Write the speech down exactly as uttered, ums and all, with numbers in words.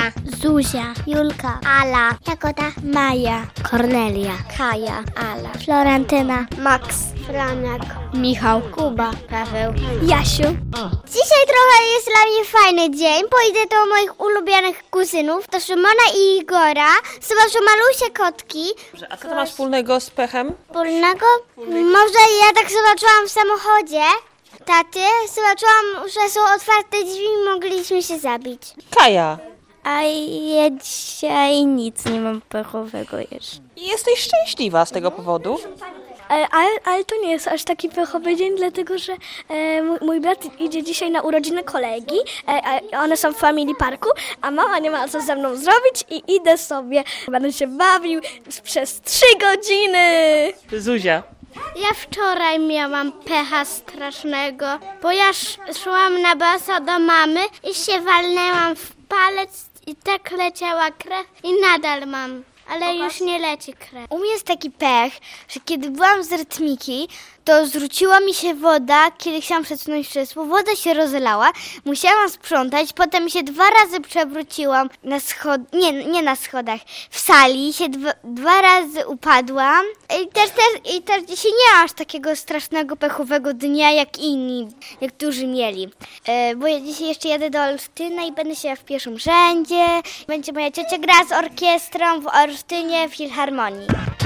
Anna, Zuzia, Julka, Ala, Jagoda, Maja, Kornelia, Kaja, Ala, Florentyna, Max, Franek, Michał, Kuba, Paweł, Jasiu. Dzisiaj trochę jest dla mnie fajny dzień. Pójdę do moich ulubionych kuzynów, do Szymona i Igora. Zobaczę malusie kotki. A co to ma wspólnego z pechem? Wspólnego? Może ja tak zobaczyłam w samochodzie taty, zobaczyłam, że są otwarte drzwi i mogliśmy się zabić. Kaja. A ja dzisiaj nic nie mam pechowego jeszcze. I jesteś szczęśliwa z tego powodu? Ale, ale, ale to nie jest aż taki pechowy dzień, dlatego że e, mój, mój brat idzie dzisiaj na urodziny kolegi, e, a one są w Family Parku, a mama nie ma co ze mną zrobić i idę sobie, będę się bawił przez trzy godziny. Zuzia. Ja wczoraj miałam pecha strasznego, bo ja sz- szłam na boso do mamy i się walnęłam w palec i tak leciała krew i nadal mam. Ale już nie leci krew. U mnie jest taki pech, że kiedy byłam z rytmiki, to zwróciła mi się woda, kiedy chciałam przesunąć krzesło. Woda się rozlała, musiałam sprzątać, potem się dwa razy przewróciłam na schod... nie, nie na schodach, w sali się dwa, dwa razy upadłam. I też, też, I też dzisiaj nie ma aż takiego strasznego pechowego dnia jak inni, niektórzy mieli. E, bo ja dzisiaj jeszcze jadę do Olsztyna i będę się w pierwszym rzędzie. Będzie moja ciocia grała z orkiestrą w Olsztynie w Filharmonii.